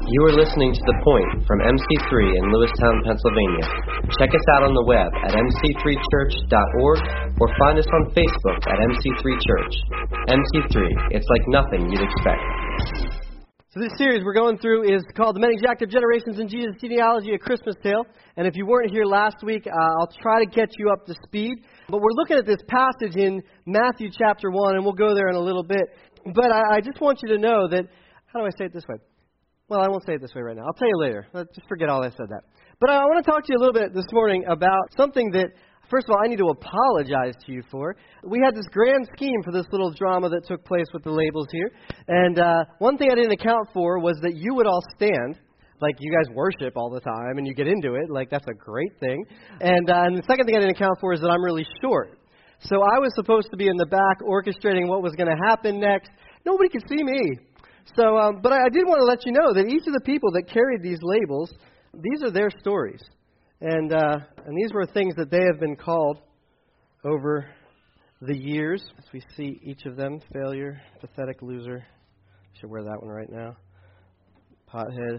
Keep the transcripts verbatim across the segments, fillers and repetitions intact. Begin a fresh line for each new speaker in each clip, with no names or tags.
You are listening to The Point from M C three in Lewistown, Pennsylvania. Check us out on the web at m c three church dot org or find us on Facebook at M C three Church. M C three, it's like nothing you'd expect.
So this series we're going through is called The Many Active Generations in Jesus' Genealogy, A Christmas Tale. And if you weren't here last week, uh, I'll try to get you up to speed. But we're looking at this passage in Matthew chapter one, and we'll go there in a little bit. But I, I just want you to know that, how do I say it this way? Well, I won't say it this way right now. I'll tell you later. Just forget all I said that. But I want to talk to you a little bit this morning about something that, first of all, I need to apologize to you for. We had this grand scheme for this little drama that took place with the labels here. And uh, one thing I didn't account for was that you would all stand. Like, you guys worship all the time, and you get into it. Like, that's a great thing. And, uh, and the second thing I didn't account for is that I'm really short. So I was supposed to be in the back orchestrating what was going to happen next. Nobody could see me. So, um, but I, I did want to let you know that each of the people that carried these labels, these are their stories. And uh, and these were things that they have been called over the years. As we see each of them, failure, pathetic loser. I should wear that one right now. Pothead,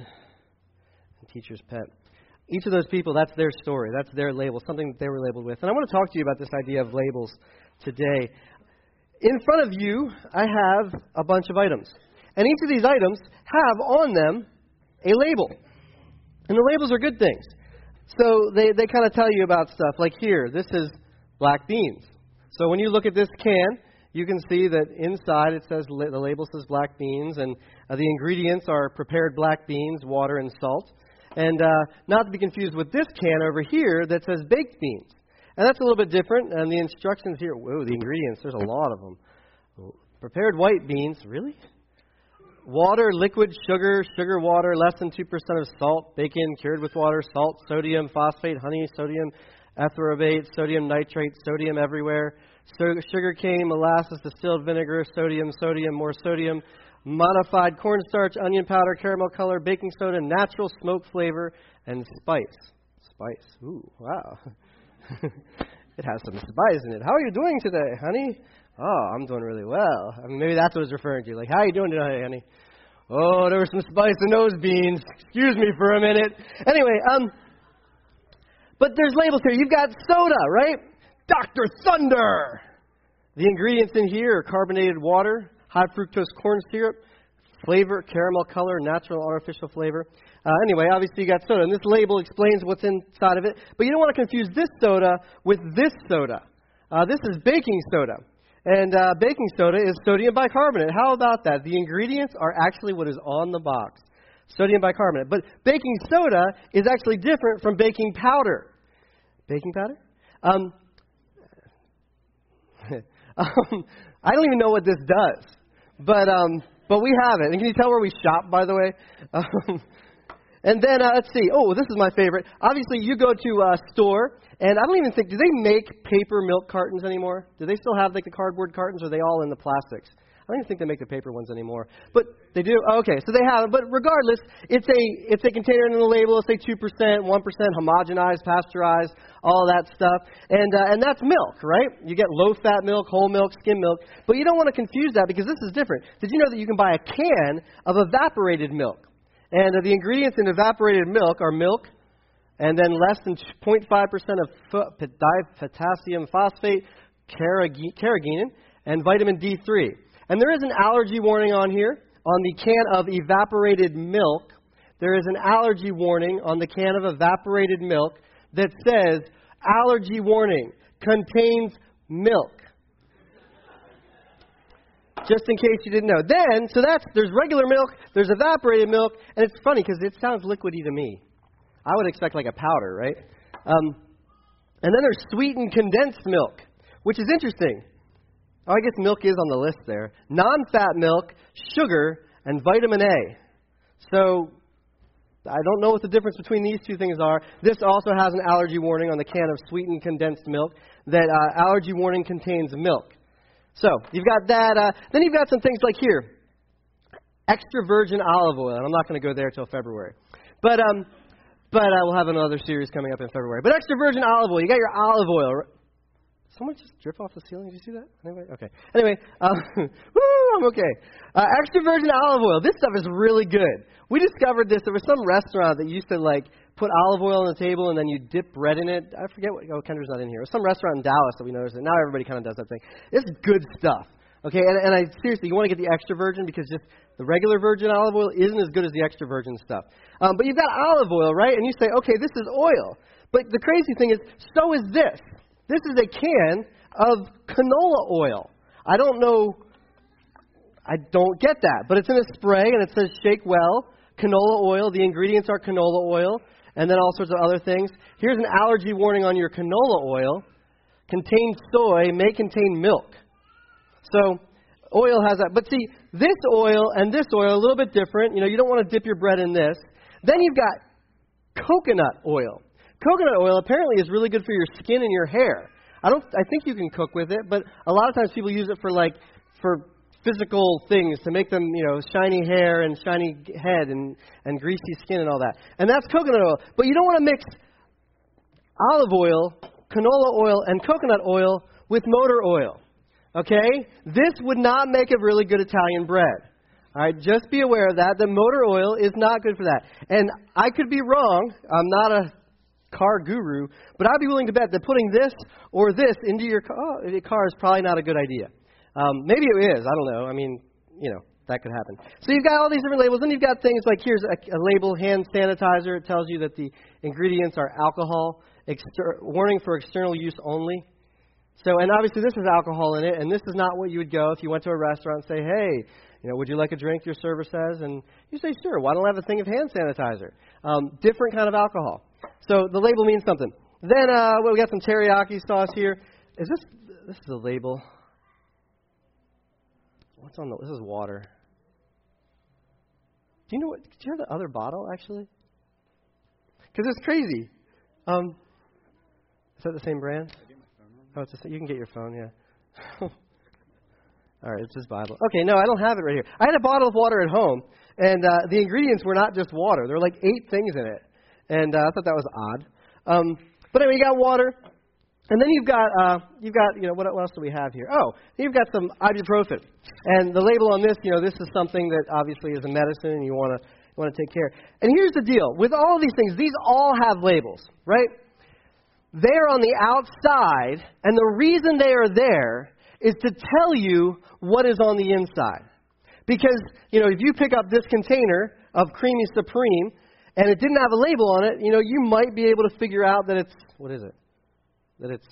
and teacher's pet. Each of those people, that's their story. That's their label, something that they were labeled with. And I want to talk to you about this idea of labels today. In front of you, I have a bunch of items. And each of these items have on them a label. And the labels are good things. So they, they kind of tell you about stuff. Like here, this is black beans. So when you look at this can, you can see that inside it says, the label says black beans. And uh, the ingredients are prepared black beans, water, and salt. And uh, not to be confused with this can over here that says baked beans. And that's a little bit different. And the instructions here, whoa, the ingredients, there's a lot of them. Prepared white beans, really? Water, liquid, sugar, sugar water, less than two percent of salt, bacon, cured with water, salt, sodium, phosphate, honey, sodium, etherobate, sodium nitrate, sodium everywhere, so, sugar cane, molasses, distilled vinegar, sodium, sodium, more sodium, modified cornstarch, onion powder, caramel color, baking soda, natural smoke flavor, and spice. Spice. Ooh, wow. It has some spice in it. How are you doing today, honey? Oh, I'm doing really well. I mean, maybe that's what it's referring to. Like, how are you doing today, honey? Oh, there was some spice in those beans. Excuse me for a minute. Anyway, um, but there's labels here. You've got soda, right? Doctor Thunder. The ingredients in here are carbonated water, high fructose corn syrup, flavor, caramel color, natural artificial flavor. Uh, anyway, obviously you got soda, and this label explains what's inside of it. But you don't want to confuse this soda with this soda. Uh, this is baking soda. And uh, baking soda is sodium bicarbonate. How about that? The ingredients are actually what is on the box. Sodium bicarbonate. But baking soda is actually different from baking powder. Baking powder? Um, um, I don't even know what this does. But um, but we have it. And can you tell where we shop, by the way? Um, and then, uh, let's see. Oh, this is my favorite. Obviously, you go to a store, and I don't even think, do they make paper milk cartons anymore? Do they still have like the cardboard cartons, or are they all in the plastics? I don't even think they make the paper ones anymore. But they do? Okay, so they have it. But regardless, it's a it's a container in the label. Let's say two percent, one percent homogenized, pasteurized, all that stuff. And uh, and that's milk, right? You get low-fat milk, whole milk, skim milk. But you don't want to confuse that because this is different. Did you know that you can buy a can of evaporated milk? And uh, the ingredients in evaporated milk are milk, and then less than zero point five percent of f- potassium phosphate, carrageenan, and vitamin D three. And there is an allergy warning on here. On the can of evaporated milk, there is an allergy warning on the can of evaporated milk that says, allergy warning, contains milk. Just in case you didn't know. Then, so that's, there's regular milk, there's evaporated milk, and it's funny because it sounds liquidy to me. I would expect like a powder, right? Um, and then there's sweetened condensed milk, which is interesting. Oh, I guess milk is on the list there. Non-fat milk, sugar, and vitamin A. So, I don't know what the difference between these two things are. This also has an allergy warning on the can of sweetened condensed milk, that uh, allergy warning contains milk. So, you've got that. Uh, then you've got some things like here. Extra virgin olive oil. And I'm not going to go there till February. But um, but uh, we'll have another series coming up in February. But extra virgin olive oil. You got your olive oil. someone just drip off the ceiling? Did you see that? Anyway, okay. Anyway, um, woo, I'm okay. Uh, extra virgin olive oil. This stuff is really good. We discovered this. There was some restaurant that used to like put olive oil on the table and then you dip bread in it. I forget what. Oh, Kendra's not in here. It was some restaurant in Dallas that we noticed it. Now everybody kind of does that thing. It's good stuff. Okay, and, and I seriously, you want to get the extra virgin because just the regular virgin olive oil isn't as good as the extra virgin stuff. Um, but you've got olive oil, right? And you say, okay, this is oil. But the crazy thing is, so is this. This is a can of canola oil. I don't know, I don't get that. But it's in a spray and it says shake well, canola oil. The ingredients are canola oil and then all sorts of other things. Here's an allergy warning on your canola oil. Contains soy, may contain milk. So oil has that. But see, this oil and this oil, a little bit different. You know, you don't want to dip your bread in this. Then you've got coconut oil. Coconut oil apparently is really good for your skin and your hair. I don't. I think you can cook with it, but a lot of times people use it for like for physical things to make them, you know, shiny hair and shiny head and, and greasy skin and all that. And that's coconut oil. But you don't want to mix olive oil, canola oil, and coconut oil with motor oil. Okay? This would not make a really good Italian bread. All right? Just be aware of that. The motor oil is not good for that. And I could be wrong. I'm not a car guru, but I'd be willing to bet that putting this or this into your car, oh, your car is probably not a good idea. Um, maybe it is. I don't know. I mean, you know, that could happen. So you've got all these different labels. Then you've got things like here's a, a label, hand sanitizer. It tells you that the ingredients are alcohol, exter- warning for external use only. So, and obviously this is alcohol in it, and this is not what you would go if you went to a restaurant and say, hey, you know, would you like a drink, your server says? And you say, sure, why don't I have a thing of hand sanitizer? Um, different kind of alcohol. So the label means something. Then uh, well, we got some teriyaki sauce here. Is this, this is a label. What's on the, this is water. Do you know what, do you have the other bottle, actually? Because it's crazy. Um, is that the same brand? Oh, it's a, you can get your phone, yeah. All right, it's just Bible. Okay, no, I don't have it right here. I had a bottle of water at home, and uh, the ingredients were not just water. There were like eight things in it, and uh, I thought that was odd. Um, but anyway, you got water, and then you've got uh, you've got you know what, what else do we have here? Oh, you've got some ibuprofen, and the label on this, you know, this is something that obviously is a medicine, and you want to you want to take care. And here's the deal: with all these things, these all have labels, right? They're on the outside, and the reason they are there is to tell you what is on the inside. Because, you know, if you pick up this container of Creamy Supreme, and it didn't have a label on it, you know, you might be able to figure out that it's, what is it? That it's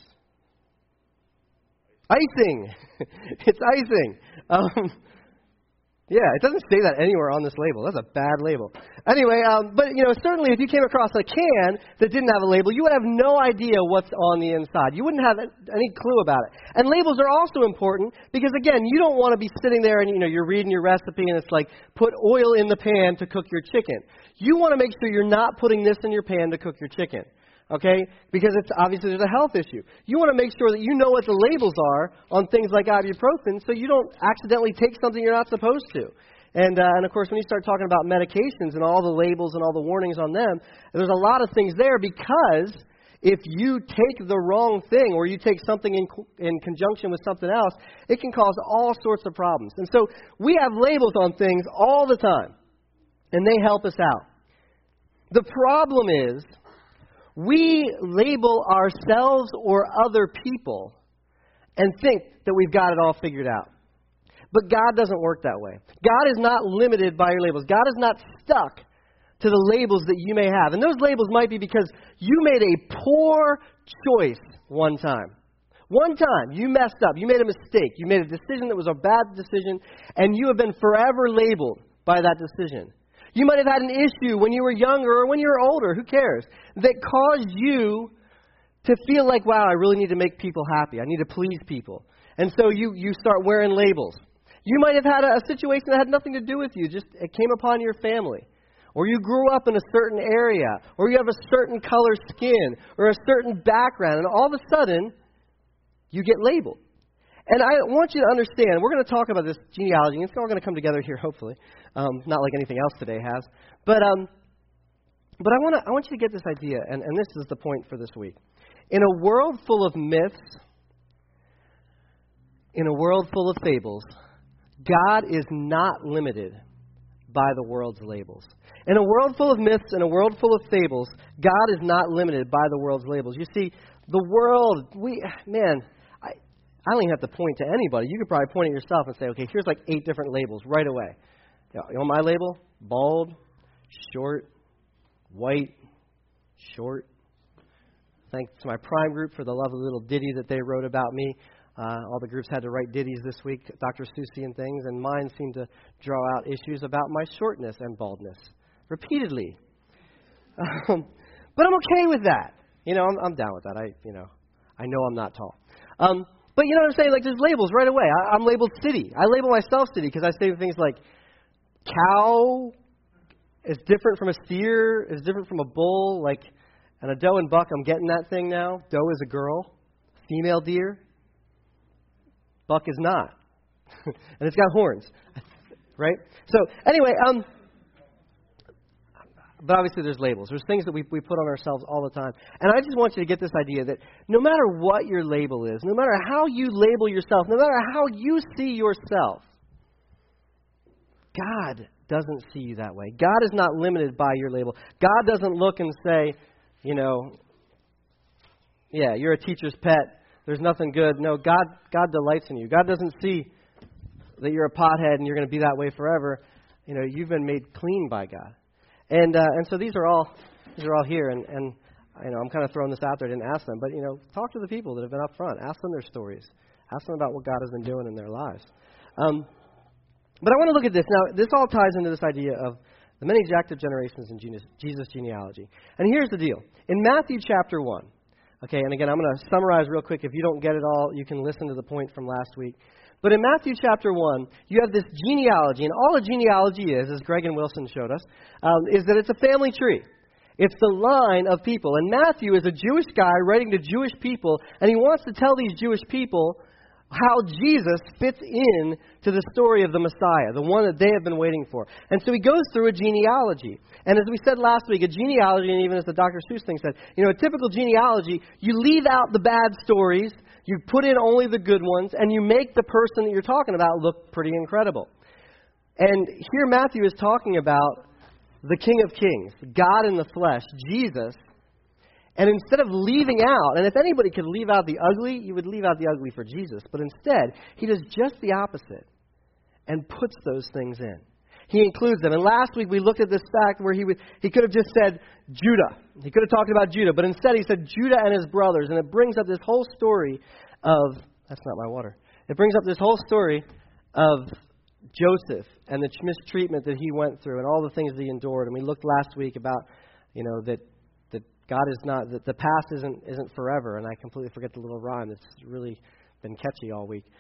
icing. It's icing. Um, Yeah, it doesn't say that anywhere on this label. That's a bad label. Anyway, um, but, you know, certainly if you came across a can that didn't have a label, you would have no idea what's on the inside. You wouldn't have any clue about it. And labels are also important because, again, you don't want to be sitting there and, you know, you're reading your recipe and it's like, put oil in the pan to cook your chicken. You want to make sure you're not putting this in your pan to cook your chicken. Okay? Because it's obviously there's a health issue. You want to make sure that you know what the labels are on things like ibuprofen so you don't accidentally take something you're not supposed to. And, uh, and of course, when you start talking about medications and all the labels and all the warnings on them, there's a lot of things there because if you take the wrong thing or you take something in, in conjunction with something else, it can cause all sorts of problems. And so we have labels on things all the time, and they help us out. The problem is, we label ourselves or other people and think that we've got it all figured out. But God doesn't work that way. God is not limited by your labels. God is not stuck to the labels that you may have. And those labels might be because you made a poor choice one time. One time you messed up. You made a mistake. You made a decision that was a bad decision, and you have been forever labeled by that decision. You might have had an issue when you were younger or when you were older, who cares, that caused you to feel like, wow, I really need to make people happy. I need to please people. And so you, you start wearing labels. You might have had a, a situation that had nothing to do with you, just it came upon your family. Or you grew up in a certain area, or you have a certain color skin, or a certain background, and all of a sudden, you get labeled. And I want you to understand, we're going to talk about this genealogy, and it's all going to come together here, hopefully. Um, not like anything else today has. But um, but I want to I want you to get this idea, and, and this is the point for this week. In a world full of myths In a world full of fables, God is not limited by the world's labels. In a world full of myths, in a world full of fables, God is not limited by the world's labels. You see, the world, we, man, I, I don't even have to point to anybody. You could probably point at yourself and say, okay, here's like eight different labels right away. You know my label? Bald, short, white, short. Thanks to my Prime group for the lovely little ditty that they wrote about me. Uh, all the groups had to write ditties this week, Doctor Susie and things, and mine seemed to draw out issues about my shortness and baldness repeatedly. Um, but I'm okay with that. You know, I'm, I'm down with that. I, you know, I know I'm not tall. Um, but you know what I'm saying? Like, there's labels right away. I, I'm labeled city. I label myself city because I say things like cow is different from a steer, is different from a bull, like, and a doe and buck. I'm getting that thing now. Doe is a girl. Female deer. Buck is not. And it's got horns. Right? So, anyway, um, but obviously there's labels. There's things that we, we put on ourselves all the time. And I just want you to get this idea that no matter what your label is, no matter how you label yourself, no matter how you see yourself, God doesn't see you that way. God is not limited by your label. God doesn't look and say, you know, yeah, you're a teacher's pet. There's nothing good. No, God God delights in you. God doesn't see that you're a pothead and you're going to be that way forever. You know, you've been made clean by God. And uh, and so these are all these are all here. And, and you know, I'm kind of throwing this out there. I didn't ask them. But, you know, talk to the people that have been up front. Ask them their stories. Ask them about what God has been doing in their lives. Um, but I want to look at this. Now, this all ties into this idea of the many active generations in Jesus, Jesus genealogy. And here's the deal. In Matthew chapter one, okay, and again, I'm going to summarize real quick. If you don't get it all, you can listen to the point from last week. But in Matthew chapter one, you have this genealogy, and all a genealogy is, as Greg and Wilson showed us, um, is that it's a family tree. It's the line of people. And Matthew is a Jewish guy writing to Jewish people, and he wants to tell these Jewish people how Jesus fits in to the story of the Messiah, the one that they have been waiting for. And so he goes through a genealogy. And as we said last week, a genealogy, and even as the Doctor Seuss thing said, you know, a typical genealogy, you leave out the bad stories, you put in only the good ones, and you make the person that you're talking about look pretty incredible. And here Matthew is talking about the King of Kings, God in the flesh, Jesus. And instead of leaving out, and if anybody could leave out the ugly, you would leave out the ugly for Jesus. But instead, he does just the opposite and puts those things in. He includes them. And last week we looked at this fact where he would, he could have just said Judah. He could have talked about Judah. But instead he said Judah and his brothers. And it brings up this whole story of, that's not my water. It brings up this whole story of Joseph and the mistreatment that he went through and all the things that he endured. And we looked last week about, you know, that God is not, that the past isn't isn't forever, and I completely forget the little rhyme that's really been catchy all week.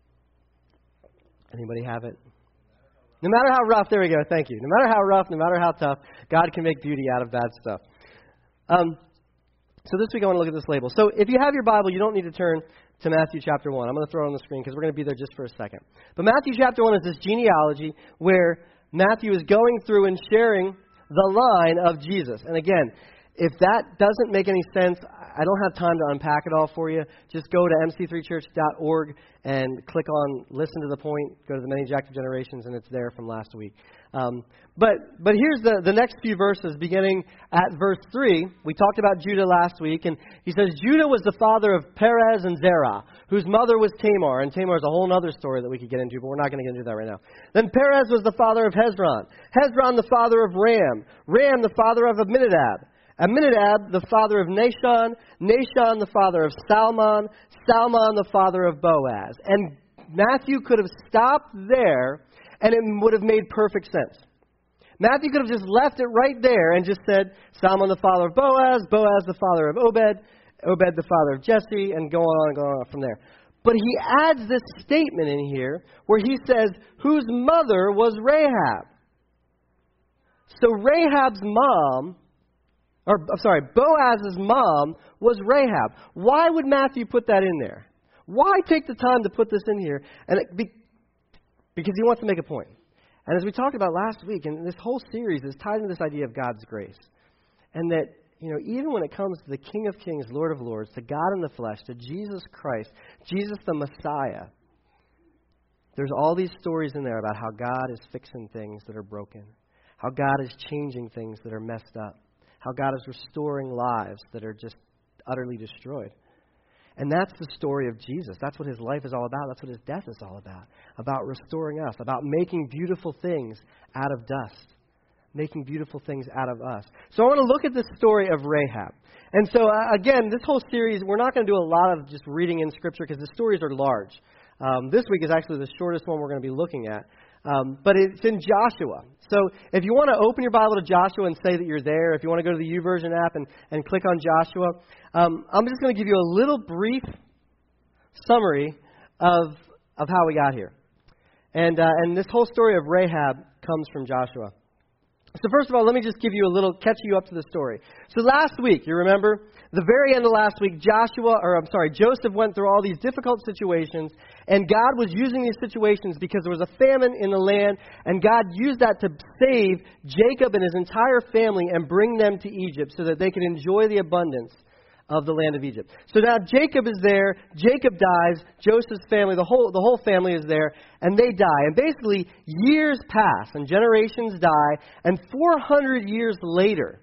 Anybody have it? No matter how rough, there we go, thank you. No matter how rough, no matter how tough, God can make beauty out of bad stuff. Um, so this week I want to look at this label. So if you have your Bible, you don't need to turn to Matthew chapter one. I'm going to throw it on the screen because we're going to be there just for a second. But Matthew chapter one is this genealogy where Matthew is going through and sharing the line of Jesus. And again, if that doesn't make any sense, I don't have time to unpack it all for you. Just go to m c three church dot org and click on Listen to the Point. Go to the Many Active Generations, and it's there from last week. Um, but but here's the, the next few verses, beginning at verse three. We talked about Judah last week, and he says, Judah was the father of Perez and Zerah, whose mother was Tamar. And Tamar is a whole other story that we could get into, but we're not going to get into that right now. Then Perez was the father of Hezron. Hezron the father of Ram. Ram the father of Amminadab. Amminadab, the father of Nahshon, Nahshon, the father of Salmon, Salmon, the father of Boaz. And Matthew could have stopped there, and it would have made perfect sense. Matthew could have just left it right there and just said, Salmon, the father of Boaz, Boaz, the father of Obed, Obed, the father of Jesse, and go on and go on from there. But he adds this statement in here where he says, whose mother was Rahab. So Rahab's mom... Or, I'm sorry, Boaz's mom was Rahab. Why would Matthew put that in there? Why take the time to put this in here? And it be, because he wants to make a point. And as we talked about last week, and this whole series is tied into this idea of God's grace. And that, you know, even when it comes to the King of Kings, Lord of Lords, to God in the flesh, to Jesus Christ, Jesus the Messiah, there's all these stories in there about how God is fixing things that are broken, how God is changing things that are messed up, how God is restoring lives that are just utterly destroyed. And that's the story of Jesus. That's what his life is all about. That's what his death is all about. About restoring us, about making beautiful things out of dust, making beautiful things out of us. So I want to look at the story of Rahab. And so, uh, again, this whole series, we're not going to do a lot of just reading in Scripture because the stories are large. Um, this week is actually the shortest one we're going to be looking at. Um, but it's in Joshua. So if you want to open your Bible to Joshua and say that you're there, if you want to go to the YouVersion app and, and click on Joshua, um, I'm just going to give you a little brief summary of of how we got here. And uh, and this whole story of Rahab comes from Joshua. So first of all, let me just give you a little, catch you up to the story. So last week, you remember, the very end of last week, Joshua, or I'm sorry, Joseph went through all these difficult situations, and God was using these situations because there was a famine in the land, and God used that to save Jacob and his entire family and bring them to Egypt so that they could enjoy the abundance of the land of Egypt. So now Jacob is there, Jacob dies, Joseph's family, the whole the whole family is there, and they die. And basically, years pass, and generations die, and four hundred years later,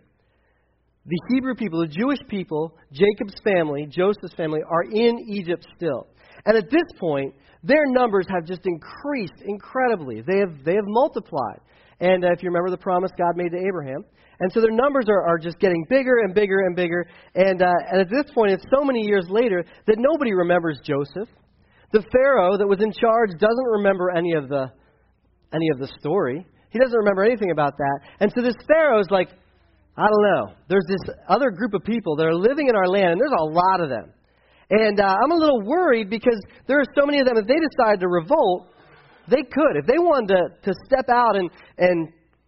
the Hebrew people, the Jewish people, Jacob's family, Joseph's family, are in Egypt still. And at this point, their numbers have just increased incredibly. They have they have multiplied. And uh, if you remember the promise God made to Abraham. And so their numbers are, are just getting bigger and bigger and bigger. And, uh, and at this point, it's so many years later that nobody remembers Joseph. The Pharaoh that was in charge doesn't remember any of the any of the story. He doesn't remember anything about that. And so this Pharaoh's like, I don't know. There's this other group of people that are living in our land, and there's a lot of them. And uh, I'm a little worried because there are so many of them. If they decided to revolt, they could. If they wanted to, to step out and, and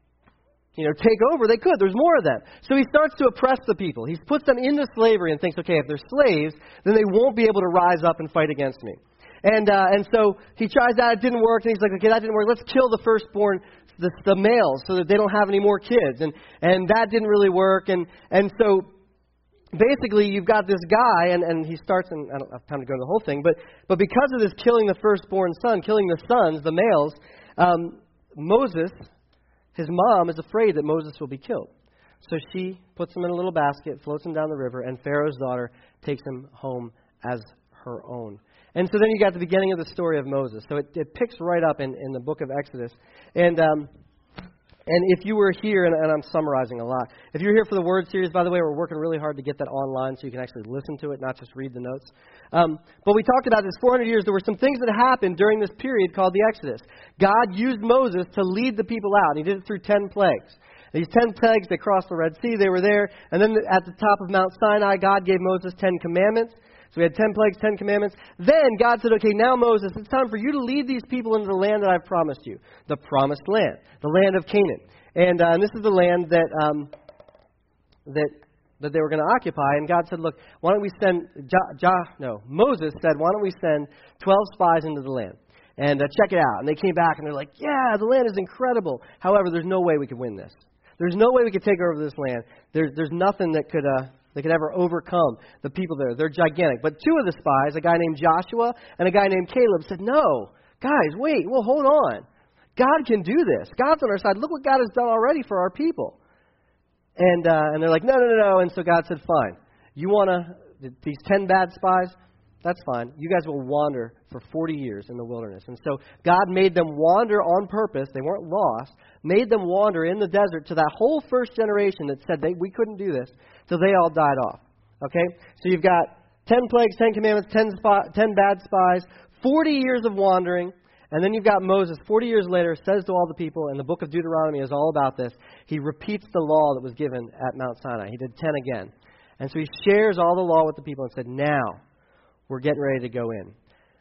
you know, take over, they could. There's more of them. So he starts to oppress the people. He puts them into slavery and thinks, okay, if they're slaves, then they won't be able to rise up and fight against me. And uh, and so he tries that. It didn't work. And he's like, okay, that didn't work. Let's kill the firstborn, the, the males, so that they don't have any more kids. And and that didn't really work. And and so basically, you've got this guy, and, and he starts, and I don't have time to go into the whole thing, but but because of this killing the firstborn son, killing the sons, the males, um, Moses, his mom is afraid that Moses will be killed. So she puts him in a little basket, floats him down the river, and Pharaoh's daughter takes him home as her own. And so then you got the beginning of the story of Moses. So it, it picks right up in, in the book of Exodus. And um, and if you were here, and, and I'm summarizing a lot, if you're here for the Word series, by the way, we're working really hard to get that online so you can actually listen to it, not just read the notes. Um, but we talked about this four hundred years. There were some things that happened during this period called the Exodus. God used Moses to lead the people out. He did it through ten plagues. These ten plagues, they crossed the Red Sea. They were there. And then at the top of Mount Sinai, God gave Moses ten commandments. So we had ten plagues, ten commandments. Then God said, okay, now Moses, it's time for you to lead these people into the land that I've promised you, the promised land, the land of Canaan. And, uh, and this is the land that um, that that they were going to occupy. And God said, look, why don't we send, ja, ja, no, Moses said, why don't we send twelve spies into the land and uh, check it out. And they came back and they're like, yeah, the land is incredible. However, there's no way we could win this. There's no way we could take over this land. There's there's nothing that could uh, that could ever overcome the people there. They're gigantic. But two of the spies, a guy named Joshua and a guy named Caleb, said, no, guys, wait, well, hold on. God can do this. God's on our side. Look what God has done already for our people. And uh, and they're like, no, no, no, no. And so God said, fine. You want to, these ten bad spies? That's fine. You guys will wander for forty years in the wilderness. And so God made them wander on purpose. They weren't lost. Made them wander in the desert to that whole first generation that said they, we couldn't do this, till they all died off. Okay? So you've got ten plagues, ten commandments, ten, spot, ten bad spies, forty years of wandering. And then you've got Moses, forty years later, says to all the people, and the book of Deuteronomy is all about this. He repeats the law that was given at Mount Sinai. He did ten again. And so he shares all the law with the people and said, now we're getting ready to go in.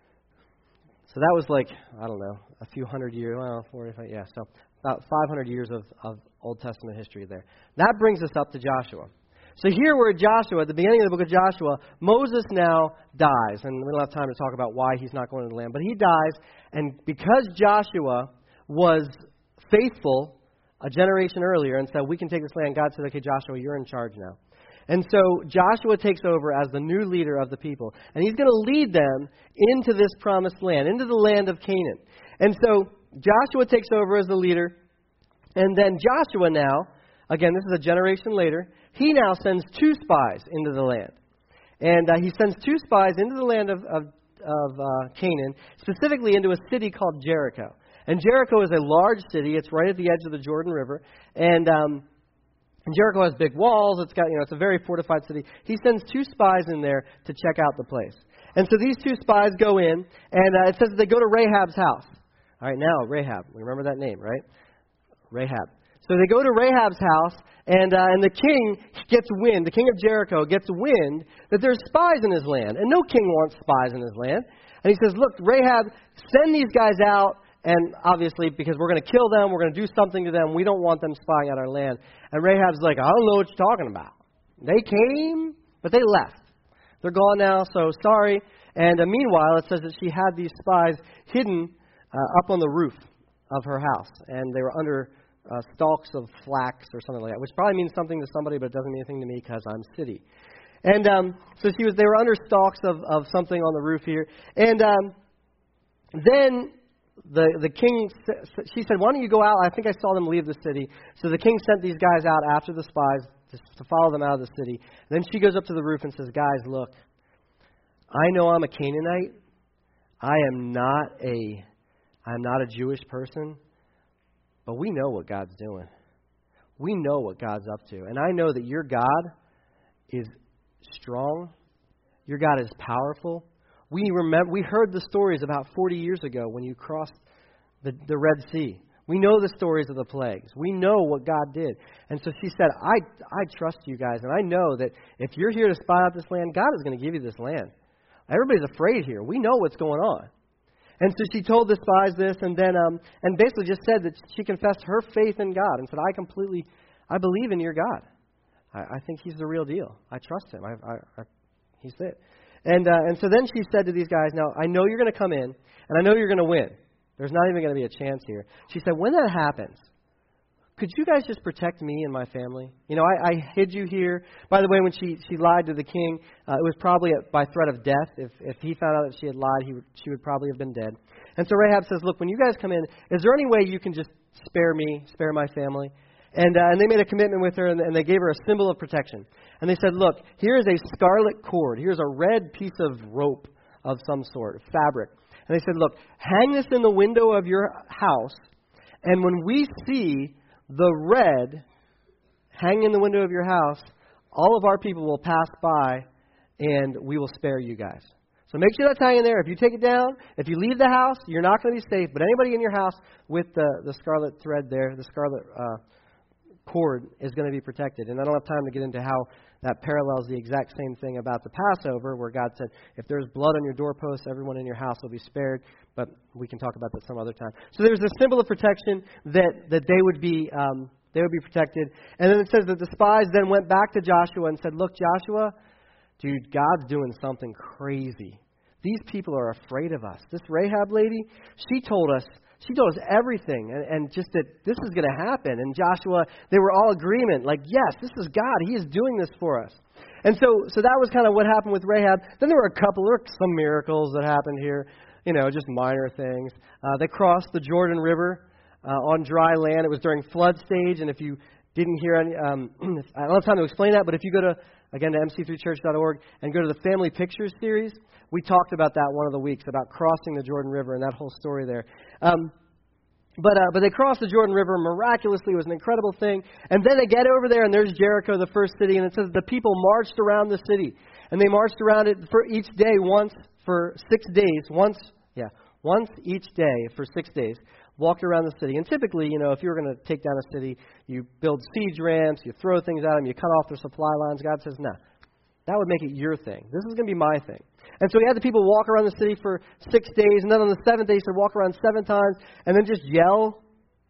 So that was like, I don't know, a few hundred years, well, forty-five, yeah, so about five hundred years of, of Old Testament history there. That brings us up to Joshua. So here we're at Joshua, at the beginning of the book of Joshua. Moses now dies, and we don't have time to talk about why he's not going to the land, but he dies, and because Joshua was faithful a generation earlier and said, we can take this land, God said, okay, Joshua, you're in charge now. And so Joshua takes over as the new leader of the people. And he's going to lead them into this promised land, into the land of Canaan. And so Joshua takes over as the leader. And then Joshua now, again, this is a generation later, he now sends two spies into the land. And uh, he sends two spies into the land of, of, of uh, Canaan, specifically into a city called Jericho. And Jericho is a large city. It's right at the edge of the Jordan River. And, um, and Jericho has big walls. It's got, you know, it's a very fortified city. He sends two spies in there to check out the place. And so these two spies go in, and uh, it says that they go to Rahab's house. All right, now, Rahab. Remember that name, right? Rahab. So they go to Rahab's house, and uh, and the king gets wind, the king of Jericho gets wind that there's spies in his land. And no king wants spies in his land. And he says, look, Rahab, send these guys out. And obviously, because we're going to kill them, we're going to do something to them. We don't want them spying out our land. And Rahab's like, I don't know what you're talking about. They came, but they left. They're gone now, so sorry. And uh, meanwhile, it says that she had these spies hidden uh, up on the roof of her house. And they were under uh, stalks of flax or something like that, which probably means something to somebody, but it doesn't mean anything to me because I'm city. And um, so she was. They were under stalks of, of something on the roof here. And um, then the the king, she said, why don't you go out? I think I saw them leave the city. So the king sent these guys out after the spies to, to follow them out of the city. And then she goes up to the roof and says, guys, look, I know I'm a Canaanite. I am not a, I'm not a Jewish person, but we know what God's doing. We know what God's up to. And I know that your God is strong. Your God is powerful. We remember, we heard the stories about forty years ago when you crossed the, the Red Sea. We know the stories of the plagues. We know what God did. And so she said, I, I trust you guys, and I know that if you're here to spy out this land, God is going to give you this land. Everybody's afraid here. We know what's going on. And so she told the spies this, and then um, and basically just said that she confessed her faith in God and said, I completely, I believe in your God. I, I think He's the real deal. I trust Him. I, I, I, he's it. And uh, and so then she said to these guys, now, I know you're going to come in, and I know you're going to win. There's not even going to be a chance here. She said, when that happens, could you guys just protect me and my family? You know, I, I hid you here. By the way, when she, she lied to the king, uh, it was probably a, by threat of death. If if he found out that she had lied, he would, she would probably have been dead. And so Rahab says, look, when you guys come in, is there any way you can just spare me, spare my family? And uh, and they made a commitment with her, and, and they gave her a symbol of protection. And they said, look, here's a scarlet cord. Here's a red piece of rope of some sort, fabric. And they said, look, hang this in the window of your house, and when we see the red hang in the window of your house, all of our people will pass by, and we will spare you guys. So make sure that's hanging there. If you take it down, if you leave the house, you're not going to be safe. But anybody in your house with the, the scarlet thread there, the scarlet uh, cord, is going to be protected. And I don't have time to get into how that parallels the exact same thing about the Passover, where God said, if there's blood on your doorposts, everyone in your house will be spared. But we can talk about that some other time. So there's a symbol of protection that, that they would be um, they would be protected. And then it says that the spies then went back to Joshua and said, look, Joshua, dude, God's doing something crazy. These people are afraid of us. This Rahab lady, she told us, she told us everything, and, and just that this is going to happen. And Joshua, they were all agreement, like, yes, this is God. He is doing this for us. And so, so that was kind of what happened with Rahab. Then there were a couple, there were some miracles that happened here, you know, just minor things. Uh, they crossed the Jordan River uh, on dry land. It was during flood stage, and if you didn't hear any, um, I don't have time to explain that, but if you go to, again, to M C three church dot org and go to the Family Pictures series, we talked about that one of the weeks, about crossing the Jordan River and that whole story there. Um, but uh, but they crossed the Jordan River miraculously. It was an incredible thing. And then they get over there, and there's Jericho, the first city, and it says the people marched around the city. And they marched around it for each day once for six days, once, yeah, once each day for six days. Walked around the city. And typically, you know, if you were going to take down a city, you build siege ramps, you throw things at them, you cut off their supply lines. God says, no, that would make it your thing. This is going to be my thing. And so he had the people walk around the city for six days, and then on the seventh day he said walk around seven times, and then just yell,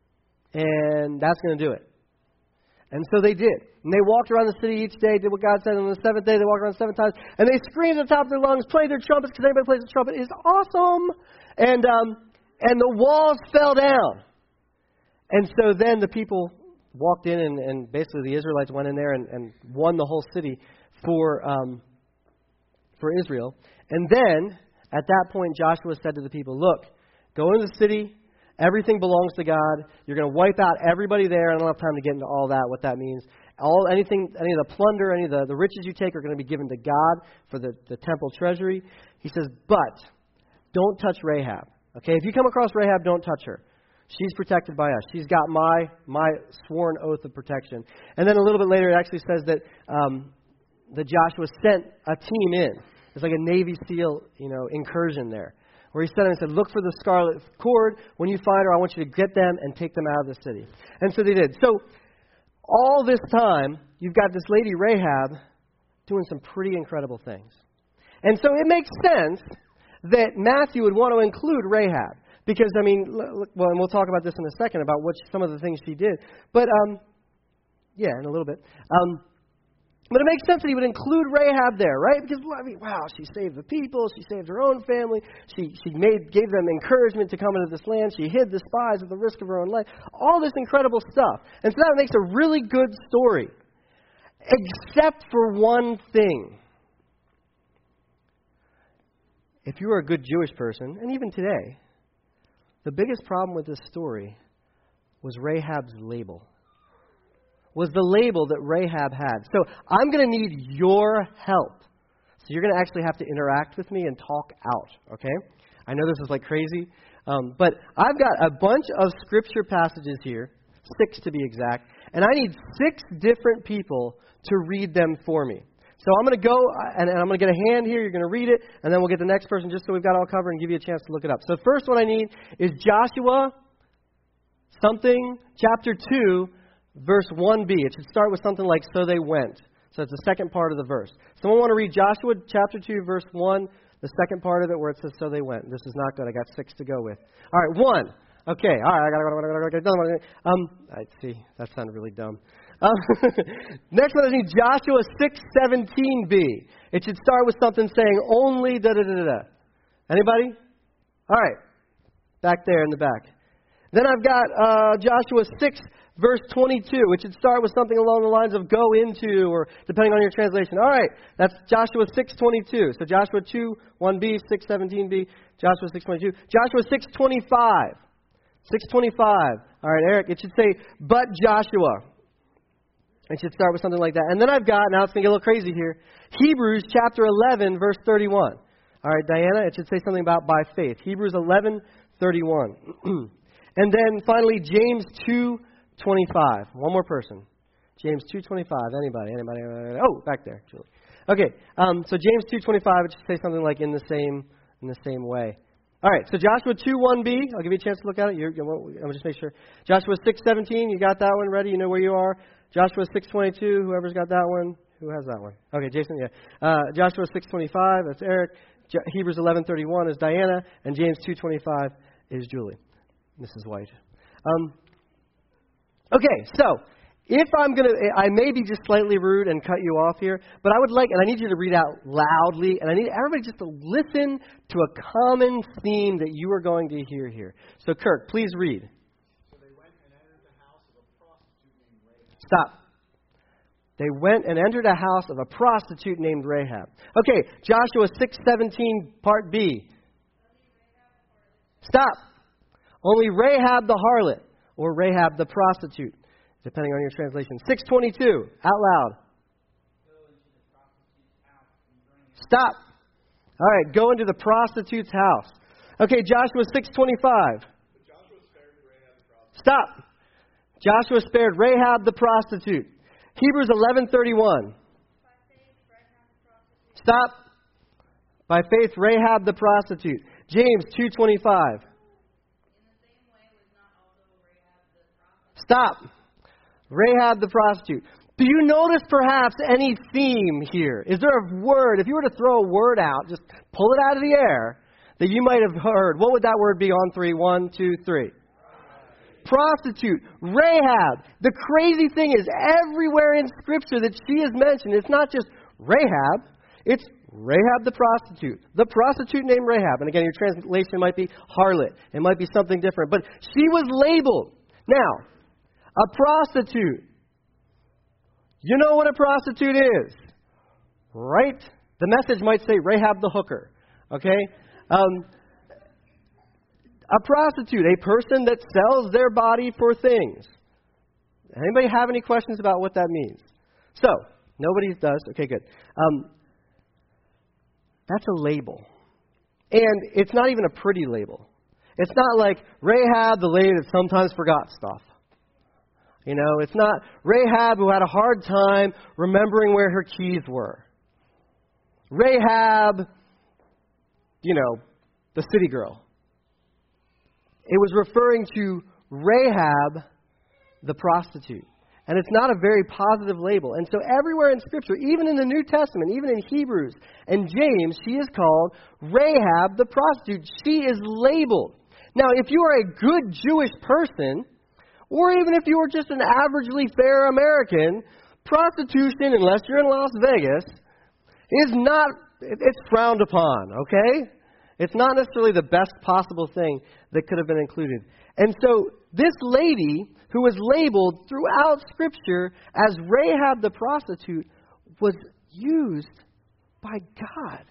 and that's going to do it. And so they did. And they walked around the city each day, did what God said, and on the seventh day they walked around seven times, and they screamed at the top of their lungs, played their trumpets, because anybody plays the trumpet is awesome. And um, and the walls fell down. And so then the people walked in, and, and basically the Israelites went in there and, and won the whole city for um, for Israel. And then, at that point, Joshua said to the people, look, go into the city, Everything belongs to God. You're going to wipe out everybody there. I don't have time to get into all that, what that means. All anything, any of the plunder, any of the, the riches you take are going to be given to God for the, the temple treasury. He says, but don't touch Rahab. Okay, if you come across Rahab, don't touch her. She's protected by us. She's got my my sworn oath of protection. And then a little bit later, it actually says that um, that Joshua sent a team in. It's like a Navy SEAL, you know, incursion there, where he sent them and said, look for the scarlet cord. When you find her, I want you to get them and take them out of the city. And so they did. So all this time, you've got this lady Rahab doing some pretty incredible things. And so it makes sense that Matthew would want to include Rahab. Because, I mean, well, and we'll talk about this in a second, about what some of the things she did. But, um, yeah, in a little bit. Um, but it makes sense that he would include Rahab there, right? Because, I mean, wow, she saved the people. She saved her own family. She she made gave them encouragement to come into this land. She hid the spies at the risk of her own life. All this incredible stuff. And so that makes a really good story. Except for one thing. If you were a good Jewish person, and even today, the biggest problem with this story was Rahab's label. Was the label that Rahab had. So I'm going to need your help. So you're going to actually have to interact with me and talk out, okay? I know this is like crazy, um, but I've got a bunch of scripture passages here, six to be exact, and I need six different people to read them for me. So I'm going to go, and, and I'm going to get a hand here. You're going to read it, and then we'll get the next person just so we've got it all covered and give you a chance to look it up. So the first one I need is Joshua something, chapter two, verse one b. It should start with something like, so they went. So it's the second part of the verse. Someone want to read Joshua chapter two, verse one, the second part of it where it says, so they went. This is not good. I got six to go with. All right, one. Okay, all right, I got to go. Um, I see. That sounded really dumb. Um, next one, I need Joshua six seventeen b. It should start with something saying only da da da da da. Anybody? All right, back there in the back. Then I've got uh, Joshua six verse twenty-two, which should start with something along the lines of go into, or depending on your translation. All right, that's Joshua six twenty-two. So Joshua two one b, six seventeen b, Joshua six twenty-two, Joshua six twenty-five. six twenty-five. All right, Eric, it should say, but Joshua. It should start with something like that. And then I've got, now it's going to get a little crazy here, Hebrews chapter eleven, verse thirty-one. All right, Diana, it should say something about by faith. Hebrews eleven, thirty-one. And then finally, James two twenty-five. One more person. James two twenty-five. Anybody? Anybody? Anybody? Oh, back there, Julie. Okay, um, so James two twenty-five, it should say something like in the same in the same way. All right, so Joshua two one b, I'll give you a chance to look at it. You're, you're, I'll just make sure. Joshua six seventeen, you got that one ready? You know where you are? Joshua six twenty-two, whoever's got that one. Who has that one? Okay, Jason, yeah. Uh, Joshua six twenty-five, that's Eric. Je- Hebrews eleven thirty-one is Diana. And James two twenty-five is Julie, Missus White. Um, okay, so if I'm going to, I may be just slightly rude and cut you off here, but I would like, and I need you to read out loudly, and I need everybody just to listen to a common theme that you are going to hear here. So, Kirk, please read.
So they went and entered the house of a prostitute named Rahab.
Stop. They went and entered a house of a prostitute named Rahab. Okay, Joshua six seventeen, part B. Stop. Only Rahab the harlot, or Rahab the prostitute, depending on your translation. six twenty-two, out loud. Stop. All right, go into the prostitute's house. Okay, Joshua six twenty-five. Stop. Joshua spared Rahab the prostitute. Hebrews eleven thirty-one. Stop. By faith, Rahab the prostitute. James two twenty-five. Stop. Rahab the prostitute. Do you notice perhaps any theme here? Is there a word, if you were to throw a word out, just pull it out of the air, that you might have heard? What would that word be on three? One, two, three. Prostitute. Rahab. The crazy thing is, everywhere in Scripture that she is mentioned, it's not just Rahab, it's Rahab the prostitute. The prostitute named Rahab. And again, your translation might be harlot. It might be something different. But she was labeled. Now, a prostitute. You know what a prostitute is, right? The message might say Rahab the hooker, okay? Um, A prostitute, a person that sells their body for things. Anybody have any questions about what that means? So, nobody does. Okay, good. Um, that's a label. And it's not even a pretty label. It's not like Rahab, the lady that sometimes forgot stuff. You know, it's not Rahab who had a hard time remembering where her keys were. Rahab, you know, the city girl. It was referring to Rahab, the prostitute. And it's not a very positive label. And so everywhere in Scripture, even in the New Testament, even in Hebrews and James, she is called Rahab the prostitute. She is labeled. Now, if you are a good Jewish person, or even if you are just an averagely fair American, prostitution, unless you're in Las Vegas, is not, it's frowned upon, okay? It's not necessarily the best possible thing that could have been included. And so this lady, who was labeled throughout Scripture as Rahab the prostitute, was used by God.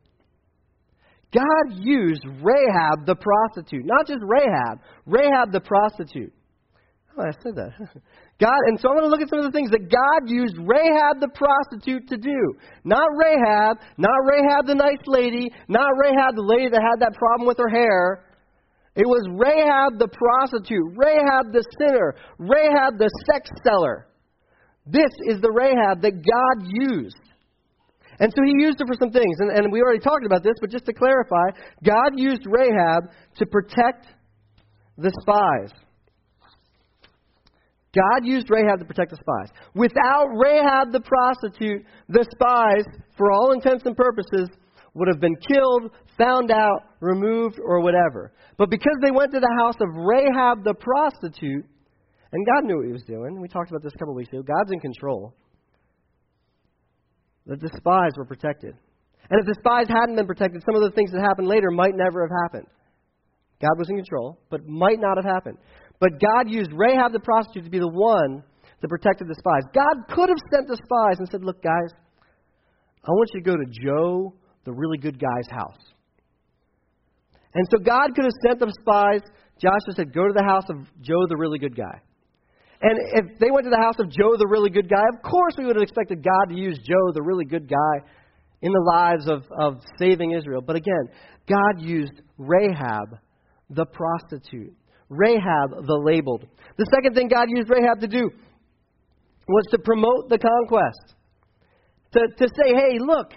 God used Rahab the prostitute. Not just Rahab, Rahab the prostitute. Oh, I said that. God, and so I'm going to look at some of the things that God used Rahab the prostitute to do. Not Rahab, not Rahab the nice lady, not Rahab the lady that had that problem with her hair. It was Rahab the prostitute, Rahab the sinner, Rahab the sex seller. This is the Rahab that God used. And so He used her for some things. And, and we already talked about this, but just to clarify, God used Rahab to protect the spies. God used Rahab to protect the spies. Without Rahab the prostitute, the spies, for all intents and purposes, would have been killed, found out, removed, or whatever. But because they went to the house of Rahab the prostitute, and God knew what He was doing. We talked about this a couple of weeks ago. God's in control. That the spies were protected. And if the spies hadn't been protected, some of the things that happened later might never have happened. God was in control, but might not have happened. But God used Rahab the prostitute to be the one that protected the spies. God could have sent the spies and said, look, guys, I want you to go to Joe, the really good guy's house. And so God could have sent the spies. Joshua said, go to the house of Joe, the really good guy. And if they went to the house of Joe, the really good guy, of course we would have expected God to use Joe, the really good guy, in the lives of, of saving Israel. But again, God used Rahab, the prostitute. Rahab, the labeled. The second thing God used Rahab to do was to promote the conquest. To, to say, hey, look,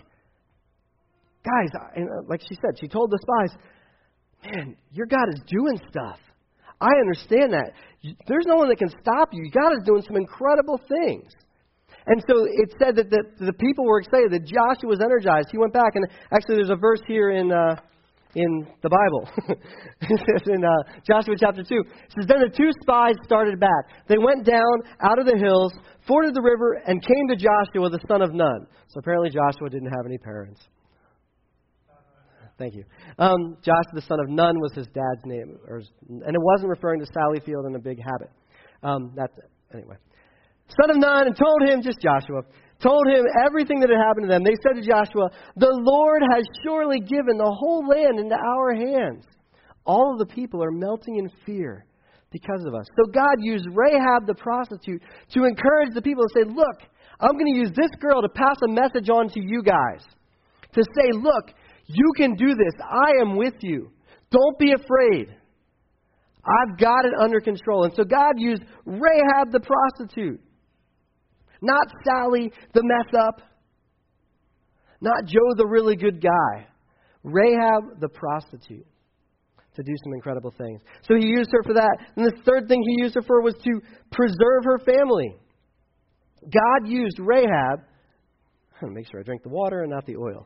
guys, and like she said, she told the spies, man, your God is doing stuff. I understand that. There's no one that can stop you. God is doing some incredible things. And so it said that the, the people were excited, that Joshua was energized. He went back, and actually there's a verse here in uh, in the Bible. It says in uh, Joshua chapter two. It says, then the two spies started back. They went down out of the hills, forded the river, and came to Joshua, the son of Nun. So apparently Joshua didn't have any parents. Thank you. Um, Joshua, the son of Nun, was his dad's name. Or, and it wasn't referring to Sally Field and a big habit. Um, that's anyway. Son of Nun, and told him, just Joshua, told him everything that had happened to them. They said to Joshua, the Lord has surely given the whole land into our hands. All of the people are melting in fear because of us. So God used Rahab the prostitute to encourage the people to say, look, I'm going to use this girl to pass a message on to you guys. To say, look, you can do this. I am with you. Don't be afraid. I've got it under control. And so God used Rahab the prostitute. Not Sally the mess up. Not Joe the really good guy. Rahab the prostitute. To do some incredible things. So He used her for that. And the third thing He used her for was to preserve her family. God used Rahab. I'm going to make sure I drink the water and not the oil.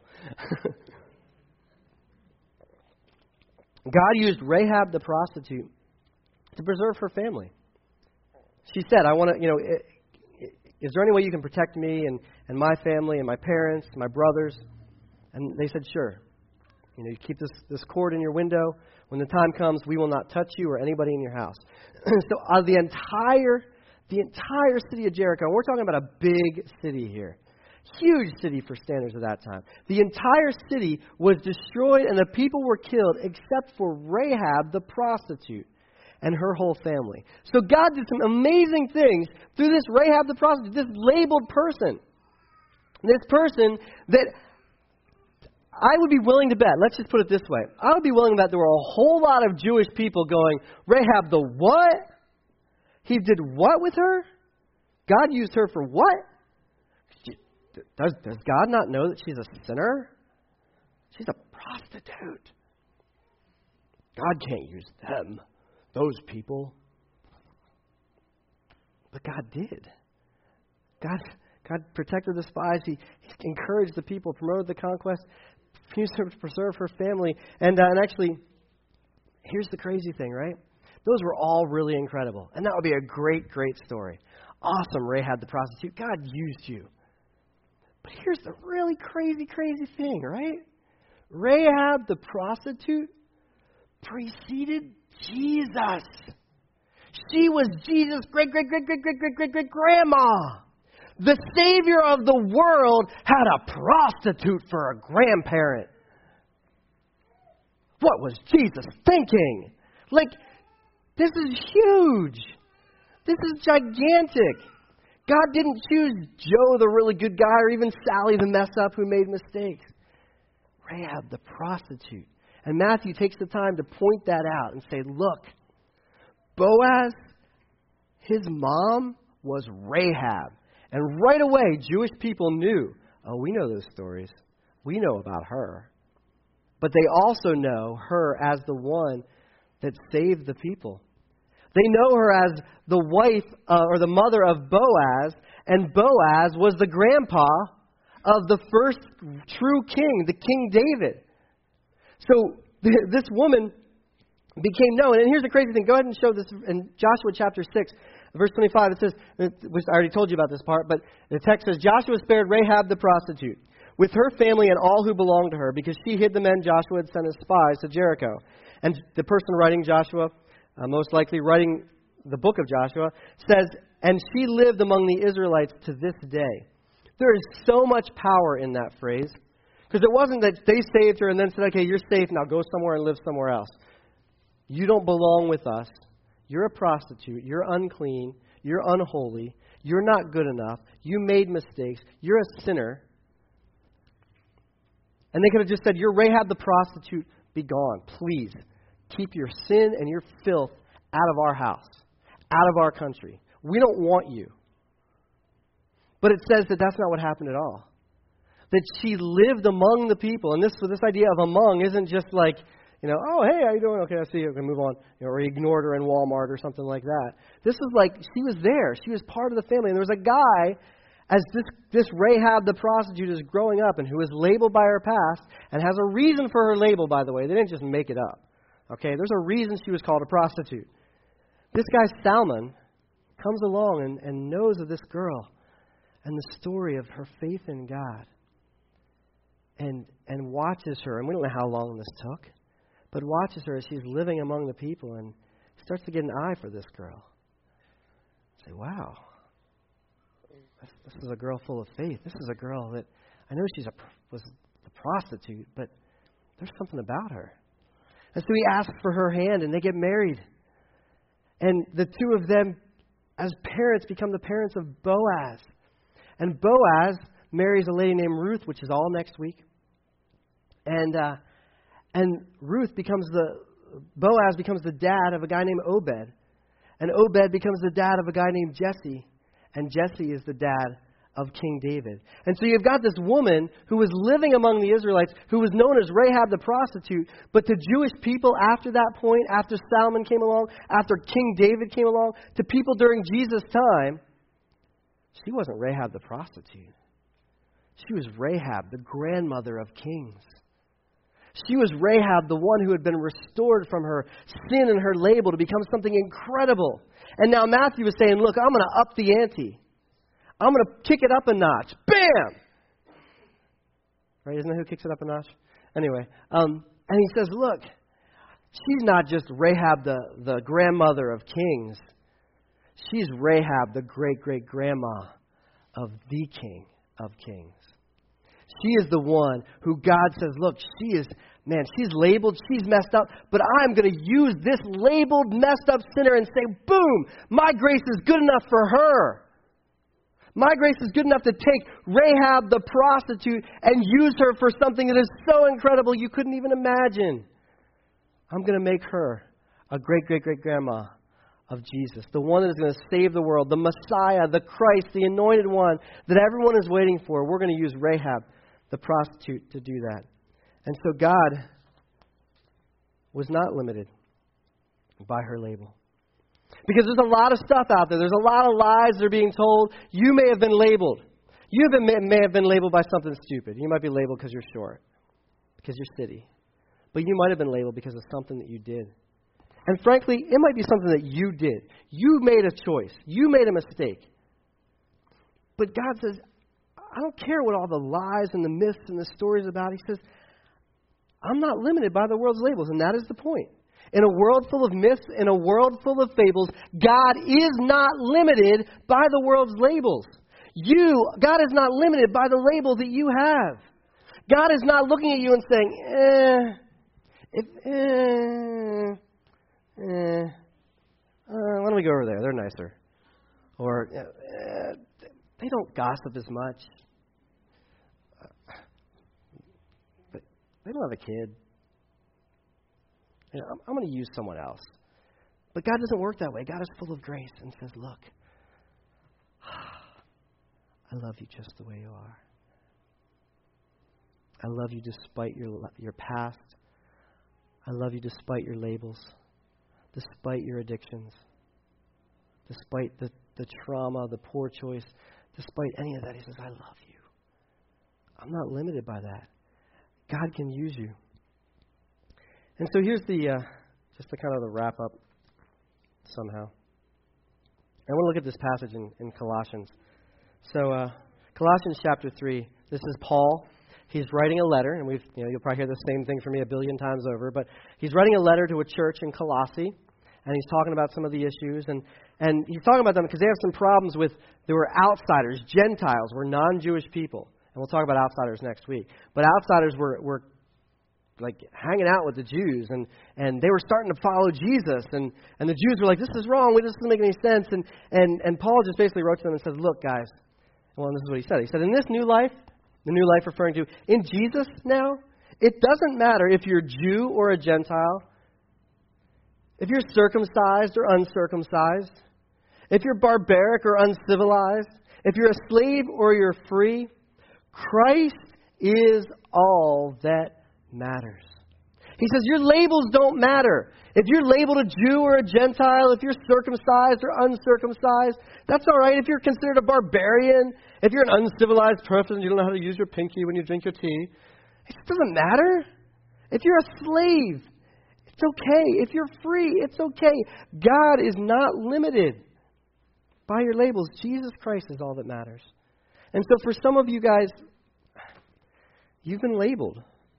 God used Rahab the prostitute to preserve her family. She said, I want to, you know, is there any way you can protect me and, and my family and my parents, my brothers? And they said, sure. You know, you keep this, this cord in your window. When the time comes, we will not touch you or anybody in your house. So out of the entire, the entire city of Jericho, we're talking about a big city here. Huge city for standards at that time. The entire city was destroyed and the people were killed except for Rahab the prostitute and her whole family. So God did some amazing things through this Rahab the prostitute, this labeled person. This person that I would be willing to bet, let's just put it this way. I would be willing to bet there were a whole lot of Jewish people going, Rahab the what? He did what with her? God used her for what? Does, does God not know that she's a sinner? She's a prostitute. God can't use them, those people. But God did. God, God protected the spies. He, he encouraged the people, promoted the conquest, preserved her family. And, uh, and actually, here's the crazy thing, right? Those were all really incredible. And that would be a great, great story. Awesome, Rahab the prostitute. God used you. But here's the really crazy, crazy thing, right? Rahab the prostitute preceded Jesus. She was Jesus' great, great, great, great, great, great, great, great grandma. The Savior of the world had a prostitute for a grandparent. What was Jesus thinking? Like, this is huge. This is gigantic. God didn't choose Joe, the really good guy, or even Sally, the mess up who made mistakes. Rahab, the prostitute. And Matthew takes the time to point that out and say, look, Boaz, his mom was Rahab. And right away, Jewish people knew, oh, we know those stories. We know about her. But they also know her as the one that saved the people. They know her as the wife uh, or the mother of Boaz, and Boaz was the grandpa of the first true king, the King David. So th- this woman became known. And here's the crazy thing. Go ahead and show this in Joshua chapter six, verse twenty-five. It says, which I already told you about this part, but the text says, Joshua spared Rahab the prostitute with her family and all who belonged to her, because she hid the men Joshua had sent as spies to Jericho. And the person writing Joshua, Uh, most likely writing the book of Joshua, says, and she lived among the Israelites to this day. There is so much power in that phrase, because it wasn't that they saved her and then said, okay, you're safe, now go somewhere and live somewhere else. You don't belong with us. You're a prostitute. You're unclean. You're unholy. You're not good enough. You made mistakes. You're a sinner. And they could have just said, you're Rahab the prostitute, be gone, please. Keep your sin and your filth out of our house, out of our country. We don't want you. But it says that that's not what happened at all. That she lived among the people. And this this idea of among isn't just like, you know, oh, hey, how you doing? Okay, I see you. Okay, move on. You know, or he ignored her in Walmart or something like that. This is like, she was there. She was part of the family. And there was a guy, as this, this Rahab the prostitute is growing up, and who is labeled by her past, and has a reason for her label, by the way. They didn't just make it up. Okay, there's a reason she was called a prostitute. This guy, Salmon, comes along and, and knows of this girl and the story of her faith in God, and and watches her. And we don't know how long this took, but watches her as she's living among the people and starts to get an eye for this girl. Say, wow, this, this is a girl full of faith. This is a girl that, I know she's a was a prostitute, but there's something about her. And so he asks for her hand, and they get married. And the two of them, as parents, become the parents of Boaz. And Boaz marries a lady named Ruth, which is all next week. And uh, and Ruth becomes the, Boaz becomes the dad of a guy named Obed. And Obed becomes the dad of a guy named Jesse. And Jesse is the dad of King David. And so you've got this woman who was living among the Israelites, who was known as Rahab the prostitute, but to Jewish people after that point, after Solomon came along, after King David came along, to people during Jesus' time, she wasn't Rahab the prostitute. She was Rahab, the grandmother of kings. She was Rahab, the one who had been restored from her sin and her label to become something incredible. And now Matthew is saying, look, I'm going to up the ante. I'm going to kick it up a notch. Bam! Right? Isn't that who kicks it up a notch? Anyway, um, and he says, look, she's not just Rahab, the, the grandmother of kings. She's Rahab, the great-great-grandma of the king, of Kings. She is the one who God says, look, she is, man, she's labeled, she's messed up, but I'm going to use this labeled, messed up sinner and say, boom, my grace is good enough for her. My grace is good enough to take Rahab the prostitute and use her for something that is so incredible you couldn't even imagine. I'm going to make her a great-great-great-grandma of Jesus, the one that is going to save the world, the Messiah, the Christ, the anointed one that everyone is waiting for. We're going to use Rahab the prostitute to do that. And so God was not limited by her label. Because there's a lot of stuff out there. There's a lot of lies that are being told. You may have been labeled. You have been, may have been labeled by something stupid. You might be labeled because you're short, because you're city. But you might have been labeled because of something that you did. And frankly, it might be something that you did. You made a choice. You made a mistake. But God says, I don't care what all the lies and the myths and the stories about. He says, I'm not limited by the world's labels, and that is the point. In a world full of myths, in a world full of fables, God is not limited by the world's labels. You, God is not limited by the label that you have. God is not looking at you and saying, eh, if, eh, eh, uh, why don't we go over there? They're nicer. Or, eh, they don't gossip as much. But they don't have a kid. You know, I'm, I'm going to use someone else. But God doesn't work that way. God is full of grace and says, look, I love you just the way you are. I love you despite your your past. I love you despite your labels, despite your addictions, despite the, the trauma, the poor choice, despite any of that. He says, I love you. I'm not limited by that. God can use you. And so here's the, uh, just the kind of the wrap up somehow. I want to look at this passage in, in Colossians. So uh, Colossians chapter three, this is Paul. He's writing a letter, and we've, you know, you'll probably hear the same thing from me a billion times over, but he's writing a letter to a church in Colossae, and he's talking about some of the issues, and, and he's talking about them because they have some problems with, there were outsiders, Gentiles, were non-Jewish people, and we'll talk about outsiders next week, but outsiders were, were like hanging out with the Jews, and, and they were starting to follow Jesus, and, and the Jews were like, this is wrong, this doesn't make any sense, and, and, and Paul just basically wrote to them and said, look, guys, well, this is what he said. He said, in this new life, the new life referring to, in Jesus now, it doesn't matter if you're Jew or a Gentile, if you're circumcised or uncircumcised, if you're barbaric or uncivilized, if you're a slave or you're free, Christ is all that matters. He says your labels don't matter. If you're labeled a Jew or a Gentile, if you're circumcised or uncircumcised, that's all right. If you're considered a barbarian, if you're an uncivilized person, you don't know how to use your pinky when you drink your tea, it doesn't matter. If you're a slave, it's okay. If you're free, it's okay. God is not limited by your labels. Jesus Christ is all that matters. And so for some of you guys, you've been labeled.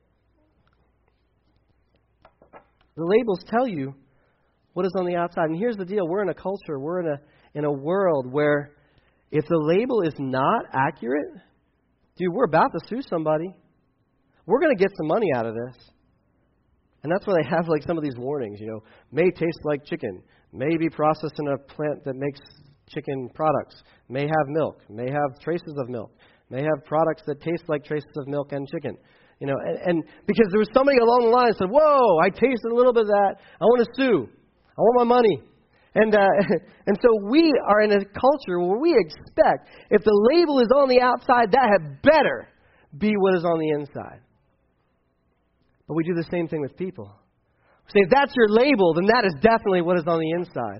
The labels tell you what is on the outside. And here's the deal. We're in a culture, we're in a in a world where if the label is not accurate, dude, we're about to sue somebody. We're going to get some money out of this. And that's why they have like some of these warnings, you know, may taste like chicken, may be processed in a plant that makes chicken products, may have milk, may have traces of milk, may have products that taste like traces of milk and chicken. You know, and, and because there was somebody along the line that said, whoa, I tasted a little bit of that. I want to sue. I want my money. And uh, and so we are in a culture where we expect if the label is on the outside, that had better be what is on the inside. But we do the same thing with people. We say, if that's your label, then that is definitely what is on the inside.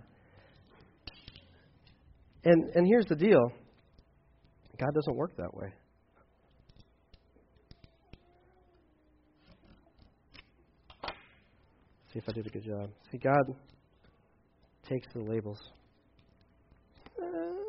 And and here's the deal. God doesn't work that way. See if I did a good job. See, God takes the labels. Uh,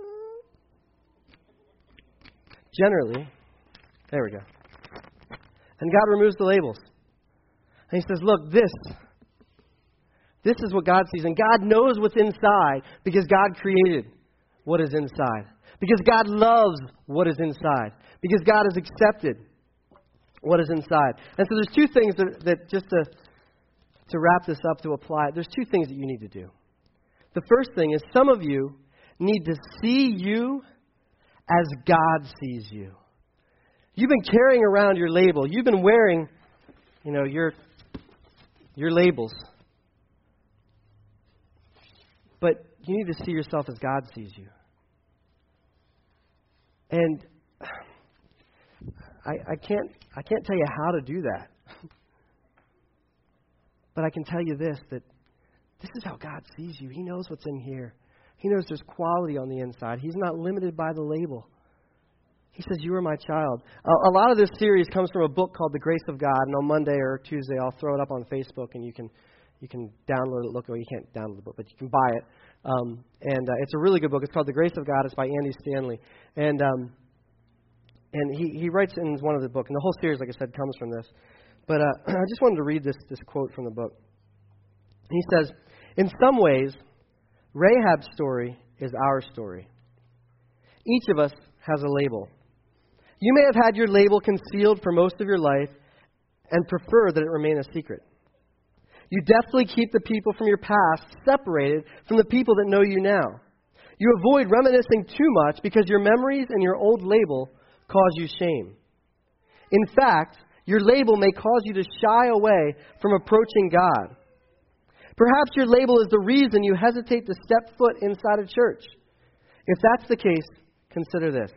generally, there we go. And God removes the labels. And He says, look, this, this is what God sees. And God knows what's inside because God created what is inside. Because God loves what is inside. Because God has accepted what is inside. And so there's two things that, that just to, to wrap this up, to apply it, there's two things that you need to do. The first thing is some of you need to see you as God sees you. You've been carrying around your label. You've been wearing, you know, your, your labels. But you need to see yourself as God sees you. And I, I can't I can't tell you how to do that. But I can tell you this, that this is how God sees you. He knows what's in here. He knows there's quality on the inside. He's not limited by the label. He says, you are my child. A, a lot of this series comes from a book called The Grace of God. And on Monday or Tuesday, I'll throw it up on Facebook, and you can you can download it. Look, well, you can't download the book, but you can buy it. Um, and uh, it's a really good book. It's called The Grace of God. It's by Andy Stanley. And um, and he, he writes in one of the books, and the whole series, like I said, comes from this. But uh, I just wanted to read this, this quote from the book. He says, in some ways, Rahab's story is our story. Each of us has a label. You may have had your label concealed for most of your life and prefer that it remain a secret. You definitely keep the people from your past separated from the people that know you now. You avoid reminiscing too much because your memories and your old label cause you shame. In fact, your label may cause you to shy away from approaching God. Perhaps your label is the reason you hesitate to step foot inside a church. If that's the case, consider this.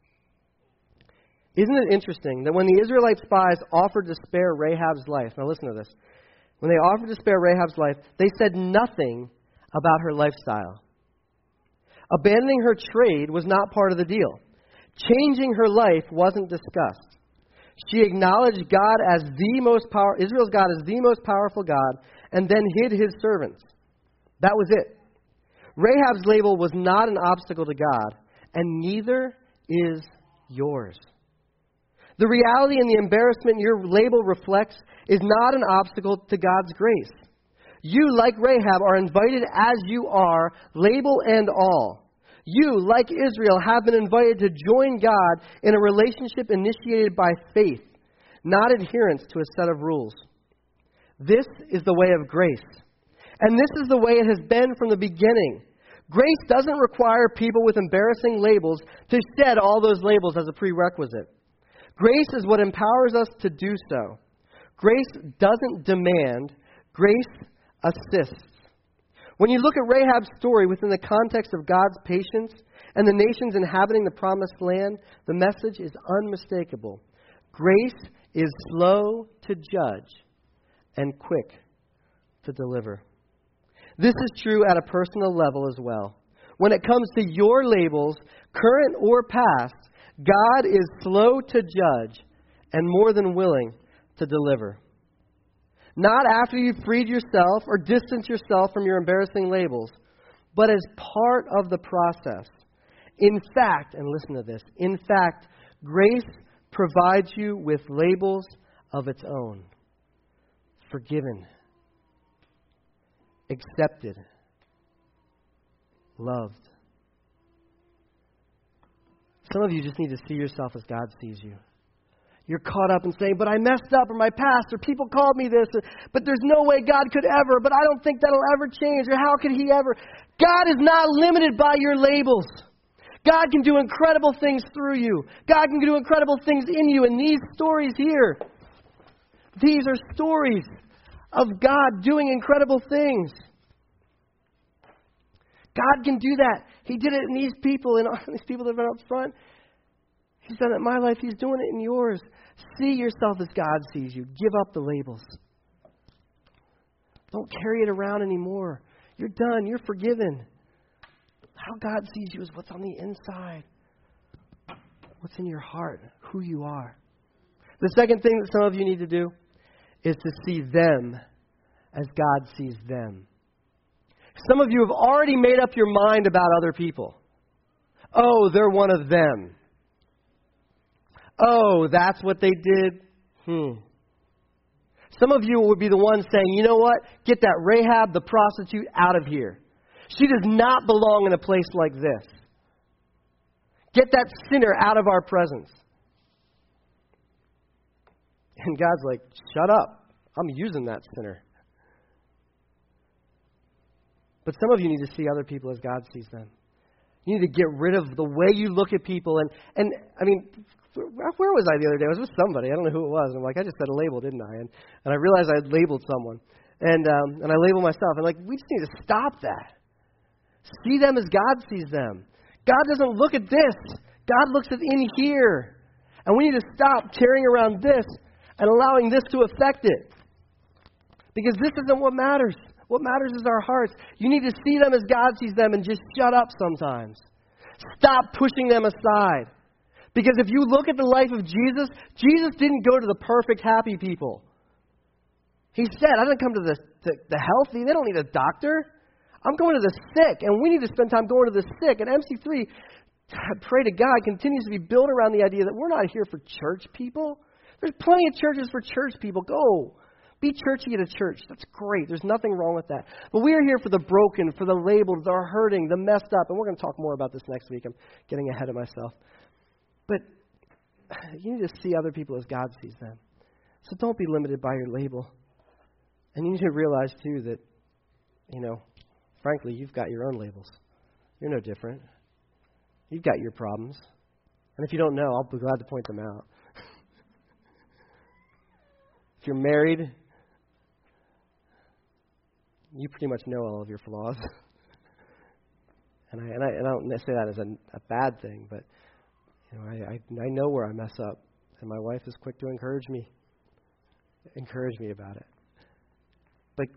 Isn't it interesting that when the Israelite spies offered to spare Rahab's life, now listen to this, when they offered to spare Rahab's life, they said nothing about her lifestyle. Abandoning her trade was not part of the deal. Changing her life wasn't discussed. She acknowledged God as the most power, Israel's God as the most powerful God, and then hid his servants. That was it. Rahab's label was not an obstacle to God, and neither is yours. The reality and the embarrassment your label reflects is not an obstacle to God's grace. You, like Rahab, are invited as you are, label and all. You, like Israel, have been invited to join God in a relationship initiated by faith, not adherence to a set of rules. This is the way of grace. And this is the way it has been from the beginning. Grace doesn't require people with embarrassing labels to shed all those labels as a prerequisite. Grace is what empowers us to do so. Grace doesn't demand. Grace assists. When you look at Rahab's story within the context of God's patience and the nations inhabiting the promised land, the message is unmistakable. Grace is slow to judge and quick to deliver. This is true at a personal level as well. When it comes to your labels, current or past, God is slow to judge and more than willing to deliver. Not after you've freed yourself or distanced yourself from your embarrassing labels, but as part of the process. In fact, and listen to this, in fact, grace provides you with labels of its own. Forgiven, accepted, loved. Some of you just need to see yourself as God sees you. You're caught up in saying, but I messed up, or my past, or people called me this, or, but there's no way God could ever, but I don't think that'll ever change, or how could He ever? God is not limited by your labels. God can do incredible things through you. God can do incredible things in you. And these stories here, these are stories of God doing incredible things. God can do that. He did it in these people, and these people that have been up front. He's done it in my life. He's doing it in yours. See yourself as God sees you. Give up the labels. Don't carry it around anymore. You're done. You're forgiven. How God sees you is what's on the inside. What's in your heart. Who you are. The second thing that some of you need to do is to see them as God sees them. Some of you have already made up your mind about other people. Oh, they're one of them. Oh, that's what they did? Hmm. Some of you would be the ones saying, you know what? Get that Rahab the prostitute out of here. She does not belong in a place like this. Get that sinner out of our presence. And God's like, shut up. I'm using that sinner. But some of you need to see other people as God sees them. You need to get rid of the way you look at people. And, and I mean, where was I the other day? I was with somebody. I don't know who it was. And I'm like, I just said a label, didn't I? And, and I realized I had labeled someone. And, um, and I labeled myself. And like, we just need to stop that. See them as God sees them. God doesn't look at this. God looks at in here. And we need to stop carrying around this and allowing this to affect it. Because this isn't what matters. What matters is our hearts. You need to see them as God sees them and just shut up sometimes. Stop pushing them aside. Because if you look at the life of Jesus, Jesus didn't go to the perfect, happy people. He said, I didn't come to the, the, the healthy. They don't need a doctor. I'm going to the sick. And we need to spend time going to the sick. And M C three, I pray to God, continues to be built around the idea that we're not here for church people. There's plenty of churches for church people. Go. Be churchy at a church. That's great. There's nothing wrong with that. But we are here for the broken, for the labeled, the hurting, the messed up. And we're going to talk more about this next week. I'm getting ahead of myself. But you need to see other people as God sees them. So don't be limited by your label. And you need to realize, too, that, you know, frankly, you've got your own labels. You're no different. You've got your problems. And if you don't know, I'll be glad to point them out. If you're married, you pretty much know all of your flaws. and, I, and, I, and I don't say that as a, a bad thing, but you know, I, I, I know where I mess up. And my wife is quick to encourage me. Encourage me about it. But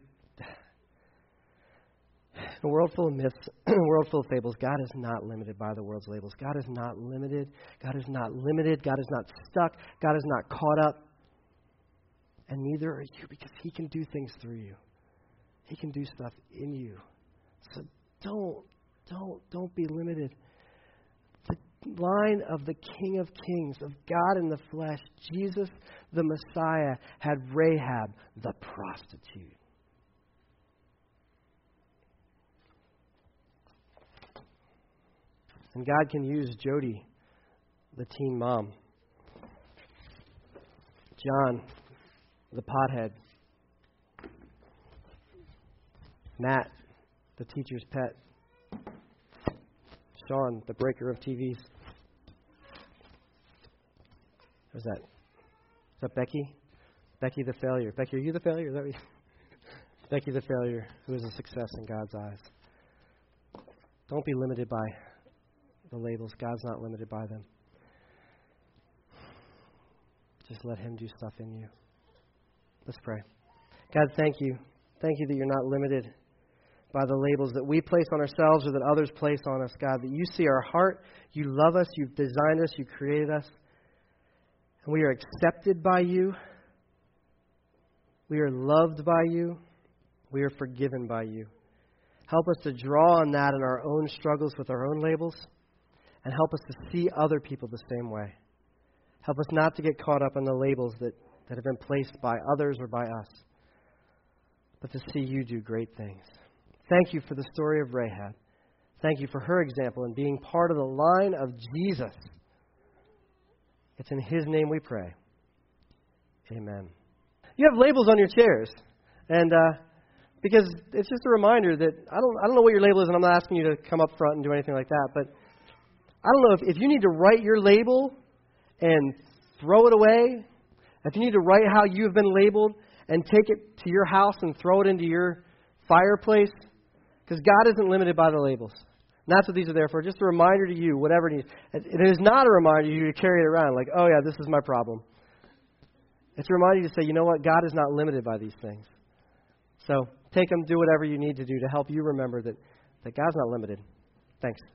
in a world full of myths, in a world full of fables, God is not limited by the world's labels. God is not limited. God is not limited. God is not stuck. God is not caught up. And neither are you, because He can do things through you. He can do stuff in you. So don't, don't, don't be limited. The line of the King of Kings, of God in the flesh, Jesus the Messiah, had Rahab the prostitute. And God can use Jody, the teen mom, John, the pothead, Matt, the teacher's pet, Sean, the breaker of T Vs. Who's that? Is that Becky? Becky the failure. Becky, are you the failure? Is that what you... Becky the failure, who is a success in God's eyes. Don't be limited by the labels. God's not limited by them. Just let Him do stuff in you. Let's pray. God, thank you. Thank you that you're not limited by the labels that we place on ourselves or that others place on us, God, that you see our heart, you love us, you've designed us, you created us, and we are accepted by you. We are loved by you. We are forgiven by you. Help us to draw on that in our own struggles with our own labels, and help us to see other people the same way. Help us not to get caught up in the labels that, that have been placed by others or by us, but to see you do great things. Thank you for the story of Rahab. Thank you for her example and being part of the line of Jesus. It's in His name we pray. Amen. You have labels on your chairs, and uh, because it's just a reminder that I don't I don't know what your label is, and I'm not asking you to come up front and do anything like that, but I don't know if, if you need to write your label and throw it away, if you need to write how you have been labeled and take it to your house and throw it into your fireplace, because God isn't limited by the labels. And that's what these are there for. Just a reminder to you, whatever it is. It is not a reminder to you to carry it around like, oh yeah, this is my problem. It's a reminder you to say, you know what? God is not limited by these things. So take them, do whatever you need to do to help you remember that, that God's not limited. Thanks.